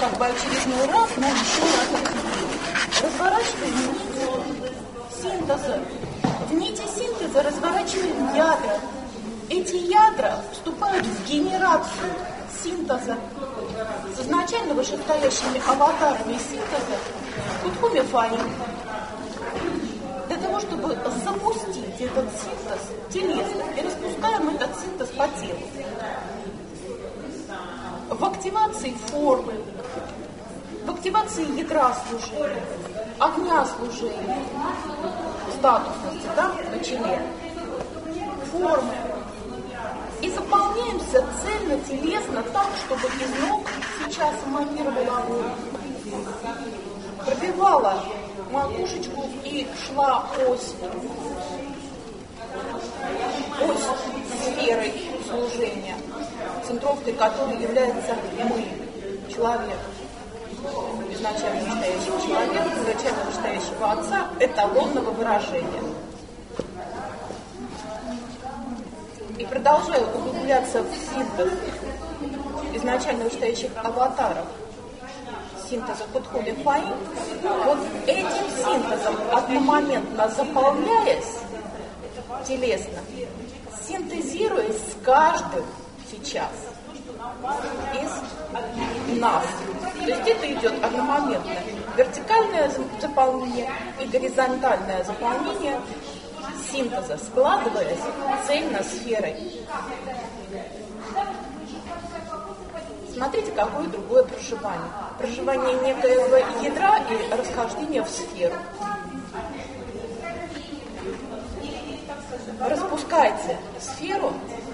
как бы очередной раз, но еще раз разворачиваем нить синтеза. В нити синтеза разворачиваем ядра. Эти ядра вступают в генерацию синтеза с изначально вышестоящими аватарами синтеза Кутхуми Фаи. Для того, чтобы запустить этот синтез телесно, и распускаем этот синтез по телу. В активации формы, в активации ядра служения, огня служения, статусности, да, на челе, формы. И заполняемся цельно, телесно, так, чтобы из ног сейчас эманировала огонь, пробивала макушечку и шла ось сферы служения, центровкой которой является мы, человек, изначально настоящего человека, изначально настоящего отца, эталонного выражения. И продолжаю углубляться в синтез изначально настоящих аватаров, синтеза Кутхуми Фаи, вот этим синтезом, одномоментно заполняясь телесно, синтезируясь с каждым сейчас из нас. То есть это идет одномоментно вертикальное заполнение и горизонтальное заполнение синтеза, складываясь цельно сферой. Смотрите, какое другое проживание. Проживание некоего ядра и расхождение в сферу. Распускайте сферу.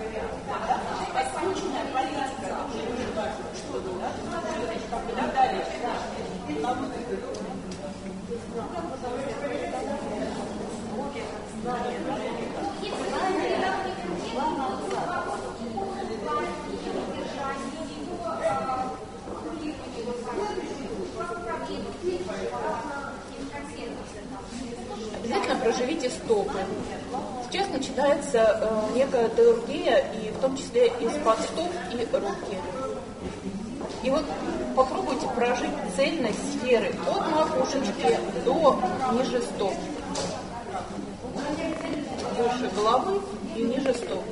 Обязательно проживите стопы. Сейчас начинается некая теургия, и в том числе из-под стоп и руки. И вот попробуйте прожить цельность сферы от макушечки до ниже стоп. Выше головы и ниже стоп.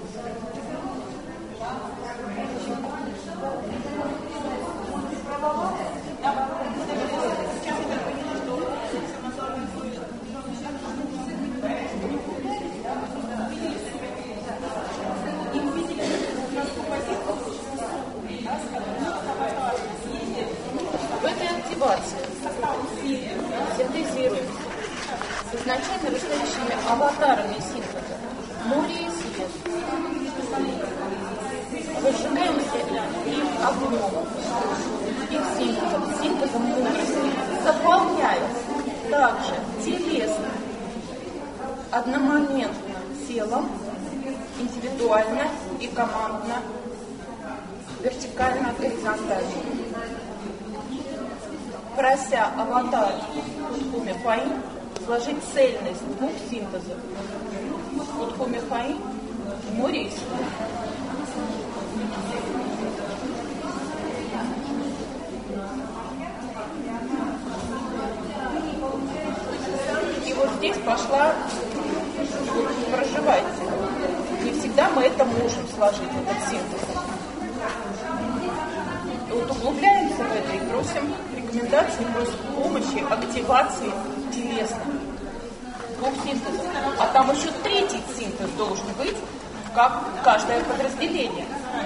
В этой активации синтезируем с изначально вышедшими аватарами синтеза море и свет. Выжигаемся их огнем, их синтезом мудрости, заполняя также телесно, одномоментно телом, индивидуально и командно, вертикально, горизонтально. Прося аватар Кутхуми Фаи сложить цельность двух синтезов. Кутхуми Фаи, море и свет. И вот здесь пошла, проживайте. Не всегда мы это можем сложить, этот синтез. И вот углубляемся в это и просим рекомендаций, просим помощи, активации телесно. Двух синтезов. А там еще третий синтез должен быть, как каждое подразделение.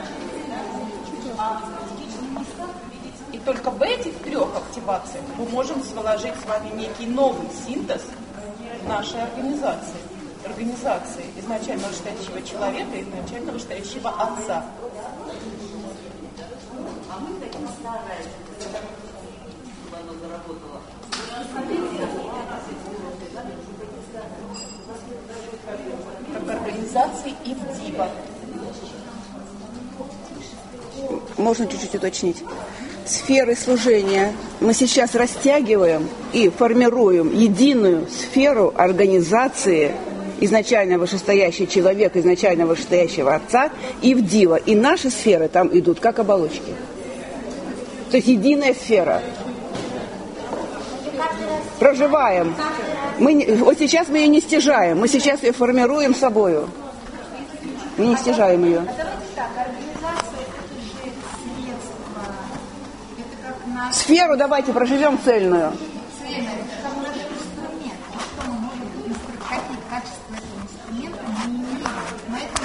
И только в этих трех активациях мы можем сложить с вами некий новый синтез в нашей организации. Организации изначально вышестоящего человека и изначально вышестоящего отца. А мы таким стараемся, чтобы оно заработало. Как организации и в ДИБа. Можно чуть-чуть уточнить. Сферы служения мы сейчас растягиваем и формируем единую сферу организации изначально вышестоящий человек, изначально вышестоящего отца и в дива. И наши сферы там идут как оболочки. То есть единая сфера. Проживаем. Вот сейчас мы ее не стяжаем, мы сейчас ее формируем собою. Мы не стяжаем ее. А давайте так, организация это же средство. Это как наш... Сферу давайте проживем цельную. Цельно, это как наш инструмент. Что мы можем, какие качества этого инструмента мы не имеем. На этом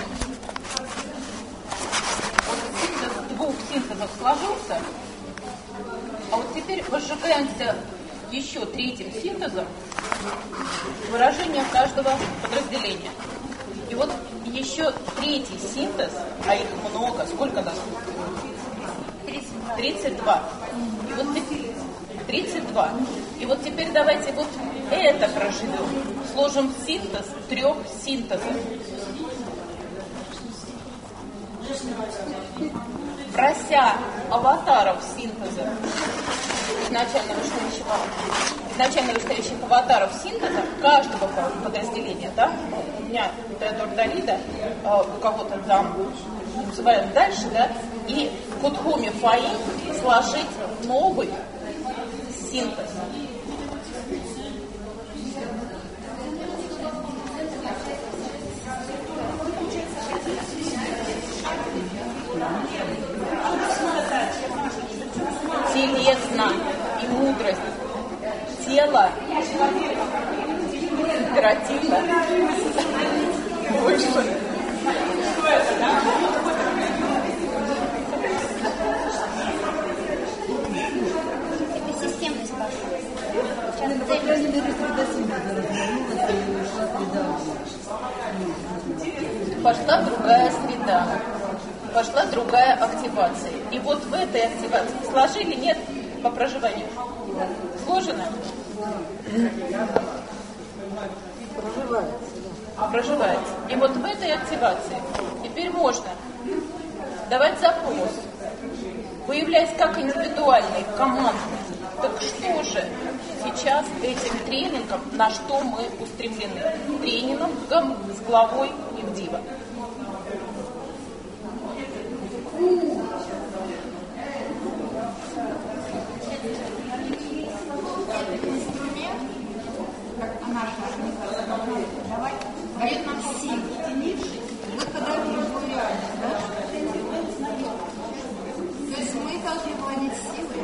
Синтез двух синтезов сложился, а вот теперь возжигаемся еще третьим синтезом выражения каждого подразделения. И вот еще третий синтез, а их много, сколько нас? 32. И вот 32. И вот теперь давайте вот это проживем. Сложим синтез 3 синтезов. Прося аватаров синтеза, изначально вышестоящих аватаров синтеза каждого подразделения, да, у меня Теодор Далида, у кого-то там называем дальше, да, и Кутхуми Фаи сложить новый синтез. Телесно и мудрость. Тело оперативно выше. Это системность пошла. Пошла другая среда. Пошла другая активация. И вот в этой активации сложили, нет, по проживанию? Сложено? Проживается. И вот в этой активации теперь можно давать запрос, появляясь как индивидуальный, командный. Так что же сейчас этим тренингом, на что мы устремлены? Тренингом с главой Ивдива. Дает нам силу, выхода в любую реальность, да? То есть мы должны владеть силой.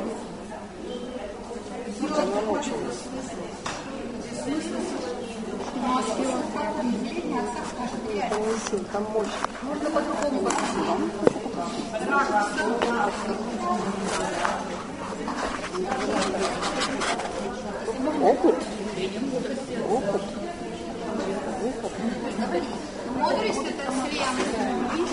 Но сила определения отца скажет реальность. Можно по-другому посмотреть. Опыт. Мудрость это вселенная.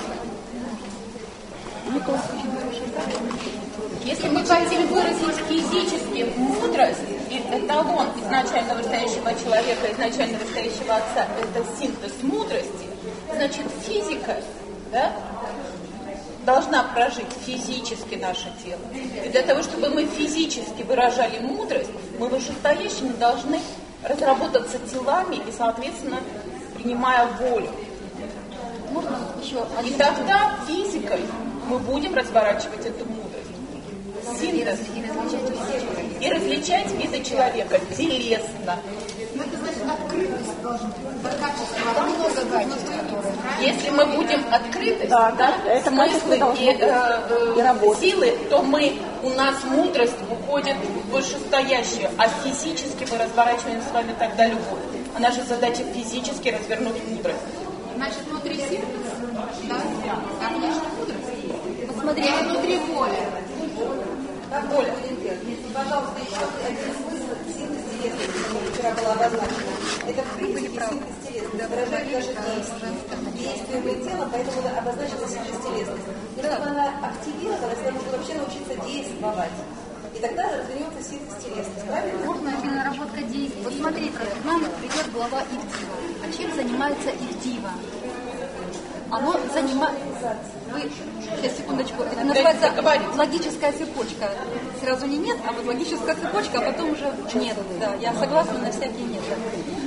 Если мы хотим выразить физически мудрость, и эталон изначально вырастающего человека, изначально вырастающего отца, это синтез мудрости, значит физика, да, должна прожить физически наше тело. И для того, чтобы мы физически выражали мудрость, мы вышестоящими должны разработаться телами и, соответственно, принимая волю. Можно еще И тогда физикой мы будем разворачивать эту мудрость. Синтез. И различать виды человека телесно. Ну, это значит, открытость должна быть. Это качество, много качеств, которые... Если мы будем открыты, Да, это смыслы и работать. силы, то у нас мудрость уходит в вышестоящую, а физически мы разворачиваем с вами тогда любовь. А наша задача физически развернуть мудрость. Значит, внутри синтеза, да, а внешне мудрость. Посмотри, а внутри воля. Воля. Пожалуйста, еще один смысл синтез телесности, вчера было обозначено. Это в принципе синтез телесности, выражает даже действие тела, поэтому обозначила синтез телесности. Но чтобы она активировалась, нам нужно вообще научиться действовать. И тогда развернется синтез телесности, правильно? Можно именно наработка действий. Вот смотрите, к нам придет глава Ивдива. А чем занимается Ивдива? Оно занимается... Сейчас, секундочку. Это называется логическая цепочка. Сразу не нет, а вот логическая цепочка, а потом уже нет. Да, я согласна, на всякий нет.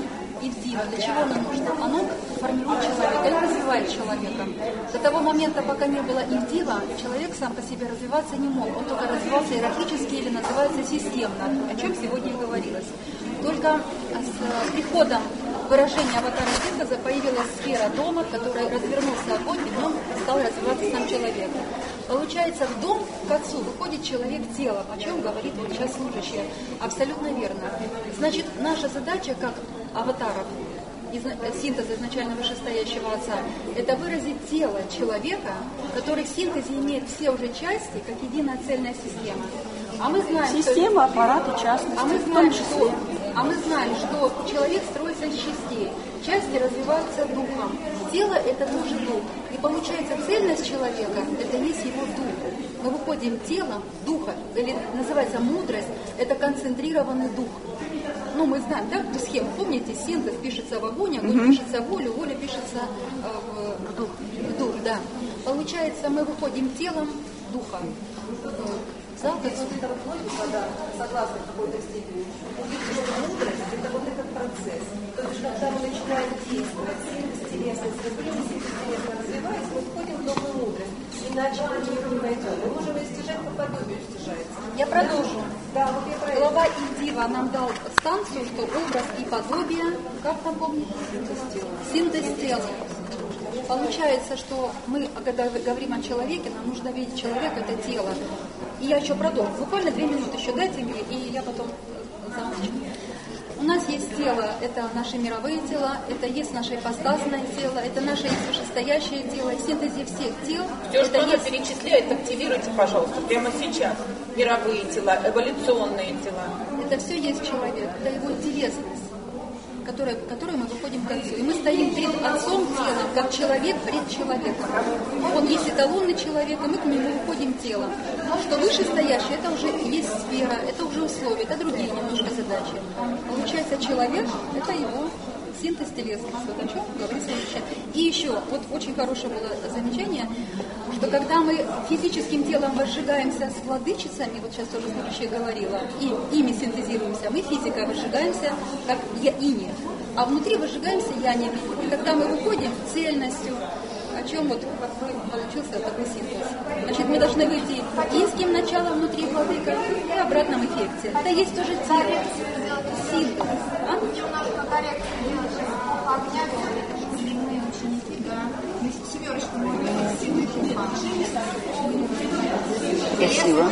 Ивдива, для чего оно нужно? Оно формирует человека и развивает человека. До того момента, пока не было Ивдива, человек сам по себе развиваться не мог. Он только развивался иерархически или называется системно, о чем сегодня и говорилось. Только с приходом выражения аватара синтеза появилась сфера дома, в которой развернулся огонь, и в нем стал развиваться сам человек. Получается, в дом к отцу выходит человек телом, о чем говорит вот сейчас служащая. Абсолютно верно. Значит, наша задача как аватаров, синтеза изначально вышестоящего отца, это выразить тело человека, который в синтезе имеет все уже части, как единая цельная система. А мы знаем, Система, аппарат и частности. А мы знаем, что человек строится из частей. Части развиваются духом. Тело – это тоже дух. И получается, цельность человека – это есть его дух. Мы выходим телом духа, или называется мудрость – это концентрированный дух. Ну, мы знаем, да, эту схему. Помните, синтез пишется в огонь, огонь пишется в волю, воля пишется в дух, да. Получается, мы выходим телом духа. Это вот логика, да, согласна в какой-то степени. Увидите, что мудрость – это вот этот процесс. То есть, когда мы начинаем действовать, синтез-телесность, развиваясь, мы входим в новую мудрость. Иначе мы в нее не войдем. Мы можем стяжать по подобию, стяжается. Я продолжу. Да, вот я про это. Глава Ивдива нам дал станцию, что образ и подобие, как там помните? Синтез тела. Получается, что мы, когда говорим о человеке, нам нужно видеть человека, это тело. И я еще продолжу. Буквально 2 минуты еще дайте мне, и я потом замолчу. У нас есть тело, это наши мировые тела, это есть наше ипостасное тело, это наше есть вышестоящее тело. И в синтезе всех тел... Все, что она перечисляет, активируйте, пожалуйста, прямо сейчас. Мировые тела, эволюционные тела. Это все есть человек, это его телесность, которую мы выходим к Отцу. И мы стоим перед Отцом телом, как человек пред человеком. Он есть эталонный человек, и мы к нему выходим телом. Что вышестоящее, это уже есть сфера, это уже условия, это другие немножко задачи. Получается, человек – это его синтез телесности, вот о чем говорит служащая. И еще, вот очень хорошее было замечание, что когда мы физическим телом возжигаемся с владычицами, вот сейчас тоже служащая говорила, и ими синтезируемся, мы физикой возжигаемся как ини, а внутри возжигаемся янями. И когда мы выходим цельностью, о чем вот получился такой синтез. Значит, мы должны выйти инским началом внутри владыка и обратном эффекте. Это есть тоже тело. Синтез. Красиво.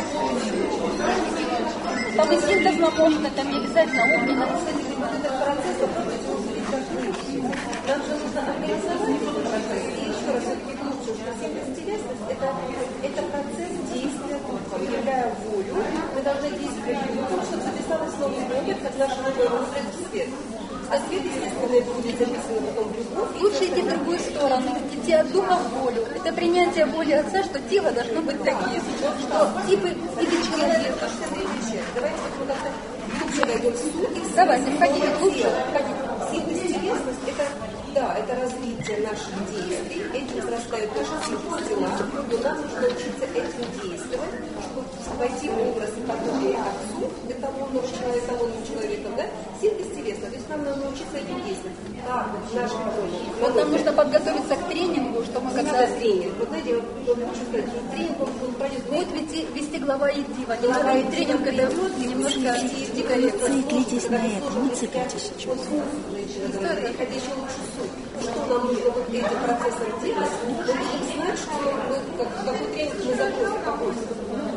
Там и синтез наполнен, там не обязательно огненно. Этот процесс нам же нужно организовать этот процесс. И еще раз все-таки лучше, что синтез-телесность это процесс действия духа. Выявляя волю, мы должны действовать духом, чтобы записалось новый опыт, как наш новый опыт в свет. А свет, естественно, это будет записано потом в любовь. Лучше идти в другую сторону, идти от духа в волю. Это принятие воли Отца, что тело должно быть таким, что типы человека. Давайте вот как-то глубже войдем в суть. Давайте, входите глубже. Синтез-телесность – это, да, это развитие наших действий, этим возрастают наши синтез-тела, но нам нужно учиться этим действовать, чтобы войти в образ и подобие Отцу, эталонным человеком, да, синтез-телесность, то есть нам надо научиться этим действовать. Так, вот наши подобие. Вот нам нужно подготовиться к тренингу, что мы когда... тренинг. Вот знаете, вот хочу сказать, что тренинг он пройдет... Будет вести глава Ивдива. Тренинг это немножко декоррекция. Циклитесь на этом, не циклитесь. Это еще лучше суть. Что нам нужно вот этим процессом делать, мы будем знать, что какой тренинг мы запросим.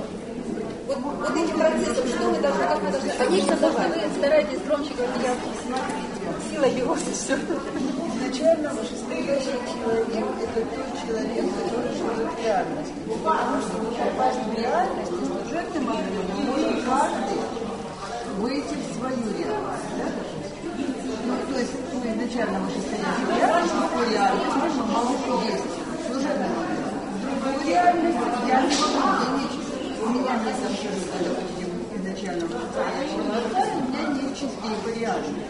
Вот этим процессом, что мы должны, как мы должны... Конечно, вы стараетесь громче говорить, я Сила его все. Изначально вышестоящий человек – это тот человек, который живет в реальности. Потому что попасть в реальность и служебным образом может каждый выйти в свою реальность. Да? Ну, то есть изначально вышестоящий реальность, по реальности мы можем действовать. Служебным образом. В другую реальность я не могу ничего. У меня нет абсолютно, допустим, изначально вышестоящего отца, у меня нет частей по реальности.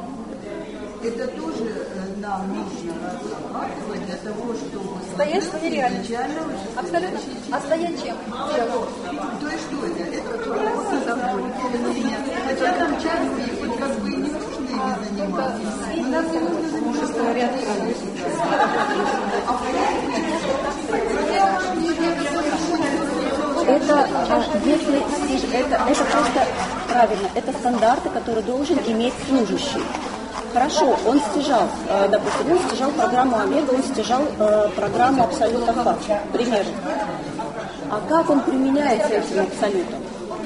Это тоже нам нужно разрабатывать для того, чтобы стоять в своей реальности. Абсолютно. А стоять чем? То есть что это? Это просто забудь. Хотя там часто хоть как бы и не нужно ими заниматься. Это просто правильно. Это стандарты, которые должен иметь служащий. Хорошо, он стяжал, допустим, он стяжал программу Омега, он стяжал программу Абсолюта Фа, к примеру. А как он применяется этим абсолютом?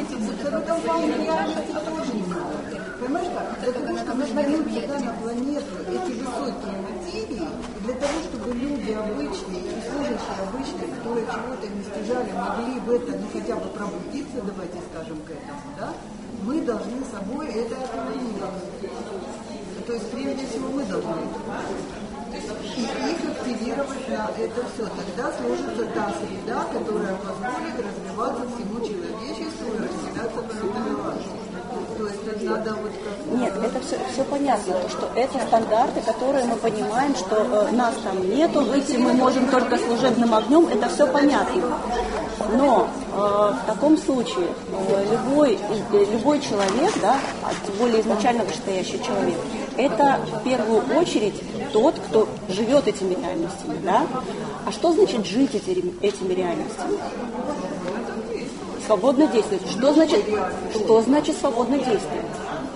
Понимаешь как? Потому что мы живем сюда на планету эти высокие материи, и для того, чтобы люди обычные и служащие обычные, которые чего-то не стяжали, могли в это, ну хотя бы пробудиться, давайте скажем к этому, да, мы должны собой это активировать. То есть, прежде всего, мы должны и их активировать на это все. Тогда сложится та среда, которая позволит развиваться всему человечеству и расселяться по развиваться. То есть это надо вот как... Нет, это все понятно, что это стандарты, которые мы понимаем, что нас там нету, выйти мы можем только служебным огнем, это все понятно. Но в таком случае любой человек, да, а тем более изначально вышестоящий человек, это в первую очередь тот, кто живет этими реальностями, да? А что значит жить этими реальностями? Свободно действовать. Что значит свободно действовать?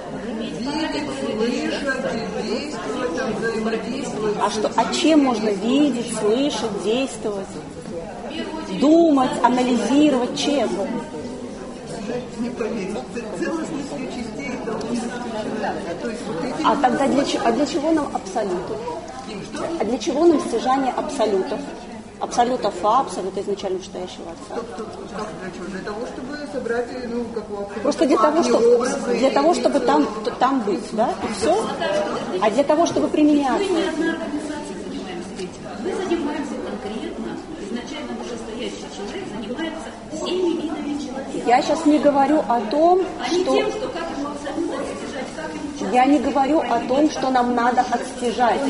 А чем можно видеть, слышать, действовать? Думать, анализировать, чем? А тогда для чего нам абсолюты? А для чего нам стяжание абсолютов? Абсолюта Фа, абсолюта изначально вышестоящего Отца. Для того, чтобы собрать, ну, как просто для того, чтобы там быть, да, и все. А для того, чтобы применяться. Мы занимаемся конкретно, изначально вышестоящий человек занимается всеми видами человека. Я сейчас не говорю о том, что... Тем, что как ему абсолютно отстяжать, как ему... Я не говорю о том, что нам надо отстяжать.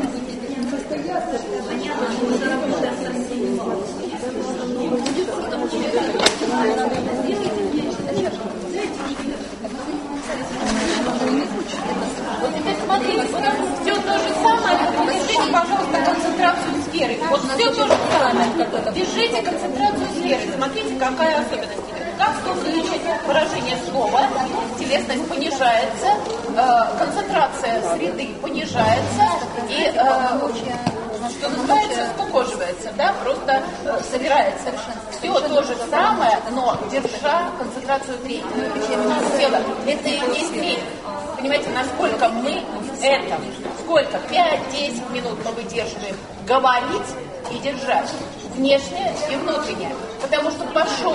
Вот теперь смотрите, вот все то же самое, держите, пожалуйста, концентрацию сферы. Вот все то же самое. Держите концентрацию сферы. Смотрите, какая особенность. Как только звучит выражение слова, телесность понижается, концентрация среды понижается и, что называется, скукоживается, да, просто собирается. Все то же самое, но держа концентрацию тела. Это и есть тренинг. Понимаете, насколько мы в этом, сколько, 5-10 минут мы выдерживаем говорить и держать, внешнее и внутреннее. Потому что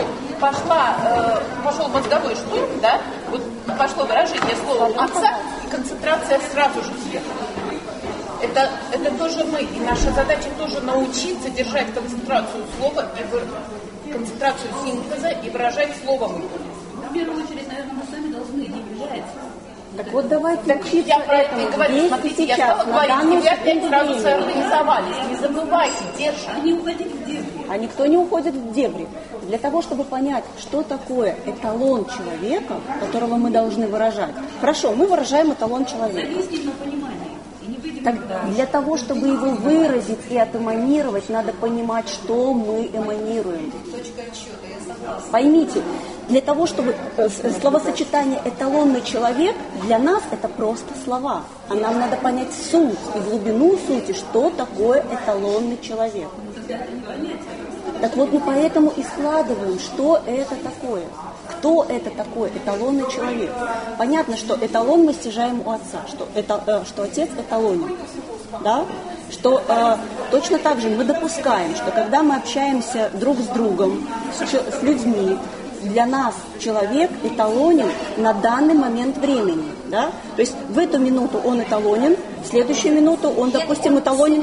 пошел мозговой штурм, да, вот пошло выражение слова отца, и концентрация сразу же съехала. Это тоже мы, и наша задача тоже научиться держать концентрацию слова, и концентрацию синтеза и выражать словом. В первую очередь, наверное, мы сами должны держать. Так вот давайте учиться этому говорю, смотрите, я стала говорить, и опять сразу соорганизовались. Не забывайте, держать. Они уходили в дебри. А никто не уходит в дебри. Для того, чтобы понять, что такое эталон человека, которого мы должны выражать. Хорошо, мы выражаем эталон человека. Зависит на понимании. Так для того, чтобы его выразить и отэманировать, надо понимать, что мы эманируем. Поймите, для того, чтобы словосочетание «эталонный человек» для нас это просто слова. А нам надо понять суть и глубину сути, что такое эталонный человек. Так вот, мы поэтому и складываем, что это такое. Кто это такой эталонный человек? Понятно, что эталон мы стяжаем у отца, что отец эталонен. Да? Что точно так же мы допускаем, что когда мы общаемся друг с другом, с людьми, для нас человек эталонен на данный момент времени. Да? То есть в эту минуту он эталонен, в следующую минуту он, допустим, эталонен.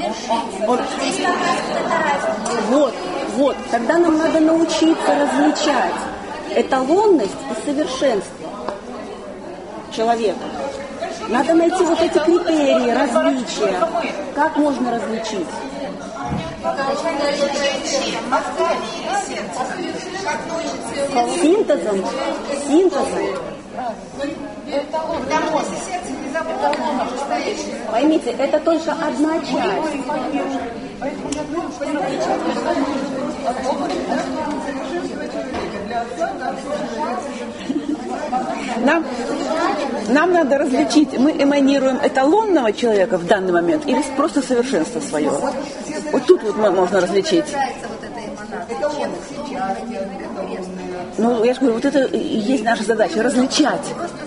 Вот. Тогда нам надо научиться различать эталонность и совершенство человека. Надо найти вот эти критерии различия. Как можно различить? Синтезом. Потому что сердце не Поймите, это только одна часть. Нам надо различить, мы эманируем эталонного человека в данный момент или просто совершенство свое. Вот тут вот можно различить. Ну, я же говорю, вот это и есть наша задача, различать.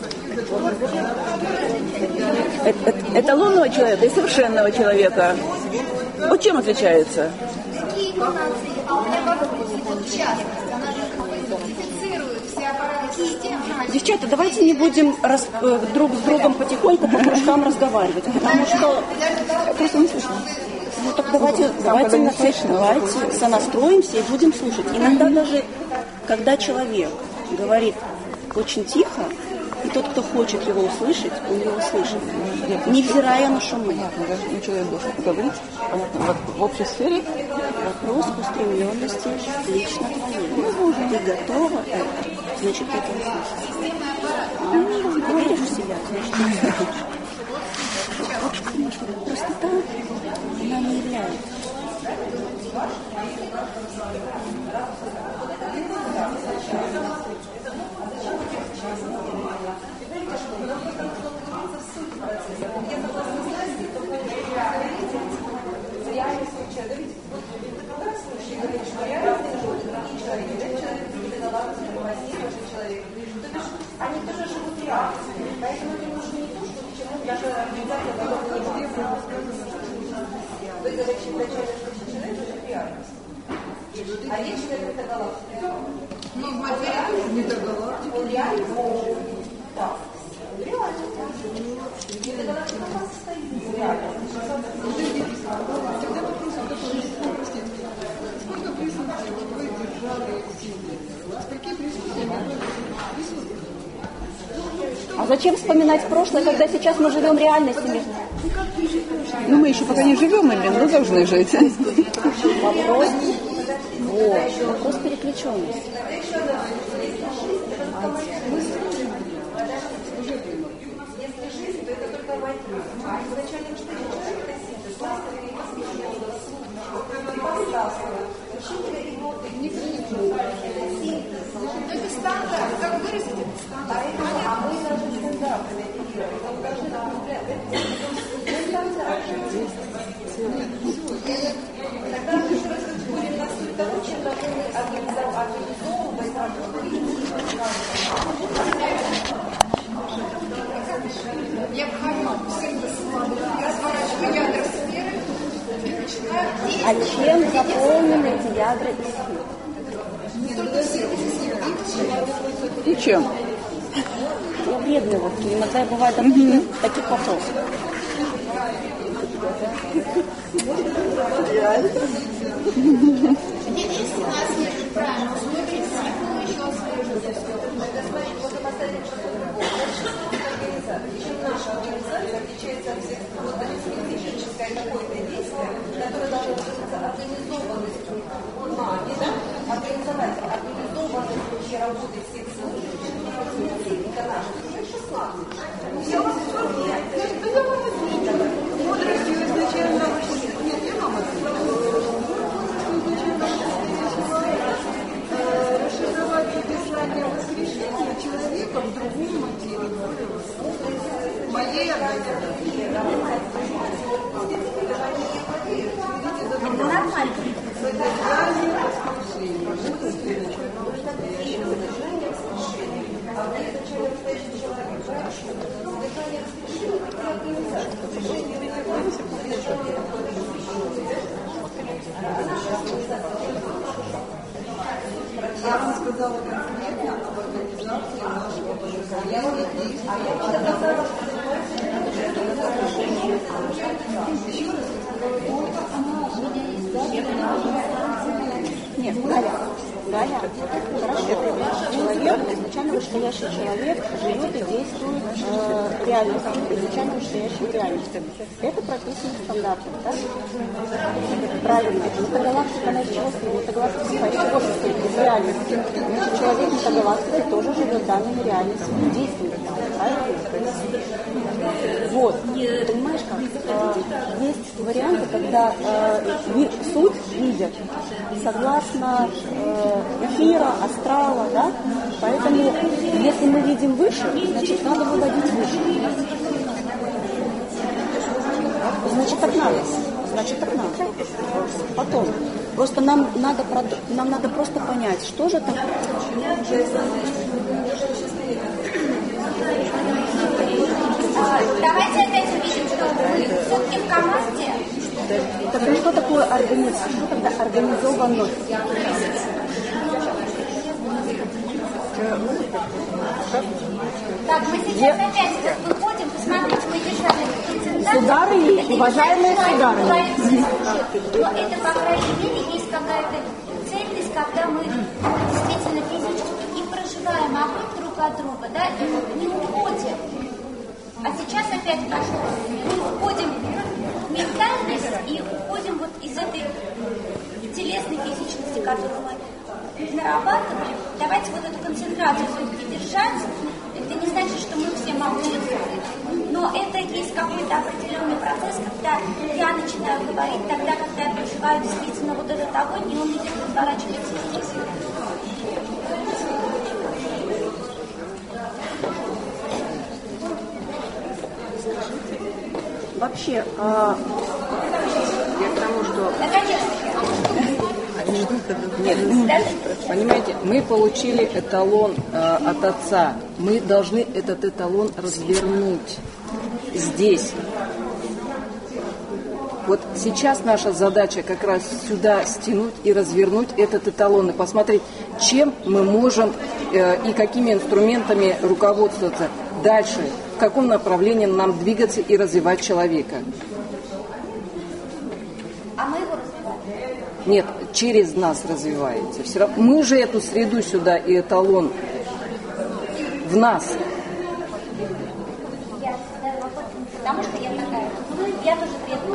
Эталонного человека и совершенного человека. Вот чем отличается? Какие интонации? А у меня вопрос. Вот частность, она же идентифицирует все аппараты системы. Девчата, давайте не будем друг с другом потихоньку по кружкам разговаривать, потому что просто не слышно. Ну так давайте сонастроимся и будем слушать. Иногда даже, когда человек говорит очень тихо, и тот, кто хочет его услышать, он его слышит, невзирая на шумы. Человек должен говорить, понятно, в общей сфере. Вопрос устремленности лично твоей. Ты готова это, значит, ты это услышишь. Ты веришь в себя, значит, ты услышишь. Простота, она не является. Они тоже живут реально. Поэтому не нужно не то, что почему даже обязательно вы говорите, что человек это реальность. А речь это галактика. Ну, в материале не до галактики. Он реально так. Реально. Это галактика у нас стоит. Реально. Тогда вопрос такой, простите, сколько присутствий вы держали силы? Какие присутствия присутствуют? А зачем вспоминать прошлое, когда сейчас мы живем реальностями? Ну, мы еще пока не живем, или мы должны жить. Вопрос переключенности. Если жизнь, то это только мотив. А изначально что человек это синтез, ласковый и восхищенный, пославство, учителя и ноты, не синтез. Это стандарт, как выразить это стандарт. А мы должны стандартами оперировать, мы должны направлять. Это стандарт. Тогда мы еще раз будем на суть того, чем должны организовывать работу. Необходимо разворачивать ядра сферы и начинаю действовать. А чем заполнены эти ядра и сферы? Не только силы, И чем? Я вредная, вот иногда бывает таких вопросов. если у нас нет правильно условий, символы еще отслеживаются. Это значит, можно поставить что-то другое. Чем наша организация отличается от всех, вот это специфическое какое-то действие, которое должно быть организованностью ума, да? Организовать организованность вообще работы всех служб, техника наша, уже 16. Все Мудростью изначально нет, я вам расшифровать описание воскрешения человека в другом мотиве. Моей организации. Это нормально. Я вам сказала конкретно об организации нашего божественного действия. Нет, Галя, хорошо. Человек изначально вышестоящий человек живет и действует реальность, изначально вышестоящей реальности. Это прописано в стандартах, да? Это правильно. Метагалактика, она из чего стоит? Метагалактика из чего состоит? Из реальности. Значит, человек метагалактики тоже живет данными реальностями, действует там, правильно? Вот. Понимаешь как? Есть варианты, когда суть видят согласно эфира, астрала, да? Поэтому, если мы видим выше, значит, надо выводить выше. Значит, так надо. Значит, так надо. Потом. Просто нам надо просто понять, что же там. Давайте опять увидим, что вы все-таки в команде. Так ну что такое организм? Что тогда организованность? Так, мы сейчас опять выходим, посмотрите, мы держали концентрацию. Сударыни, уважаемые сударыни. Но это, по крайней мере, есть какая-то цельность, когда мы действительно физически и проживаем друг от друга, да, и не уходим. А сейчас опять прошло. Мы уходим в ментальность и уходим вот из этой телесной физичности, которую мы нарабатывали. Давайте вот эту концентрацию все-таки держать. Это не значит, что мы все молчим, но это есть какой-то определенный процесс, когда я начинаю говорить тогда, когда я проживаю действительно вот этот огонь, и он идет разворачиваться здесь. Вообще, я к тому, что... Нет, понимаете, мы получили эталон от отца. Мы должны этот эталон развернуть здесь. Вот сейчас наша задача как раз сюда стянуть и развернуть этот эталон и посмотреть, чем мы можем и какими инструментами руководствоваться дальше, в каком направлении нам двигаться и развивать человека. А мы его развиваем? Нет, через нас развивается. Все равно мы же эту среду сюда и эталон в нас. Я задаю вопрос, потому что я такая. Я тоже требую.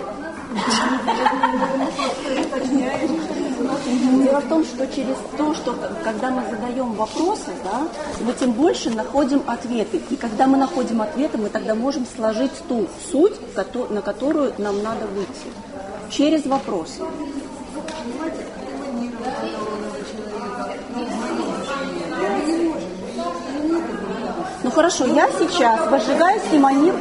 Дело в том, что через то, что когда мы задаем вопросы, да, мы тем больше находим ответы. И когда мы находим ответы, мы тогда можем сложить ту суть, на которую нам надо выйти. Через вопросы. Ну хорошо, я сейчас возжигаю симонир.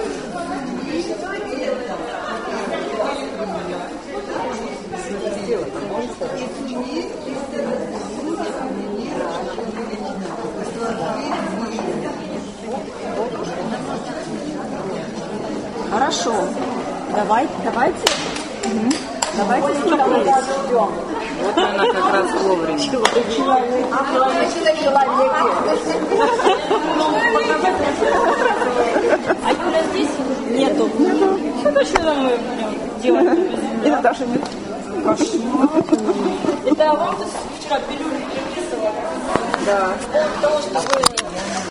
Хорошо. Давайте. Давайте успокоимся. Вот она как раз вовремя. А Юля здесь? Нету. Что мы делаем? И Наташа нет. Это вам вчера пилюлю переписывала? Да. Для того, чтобы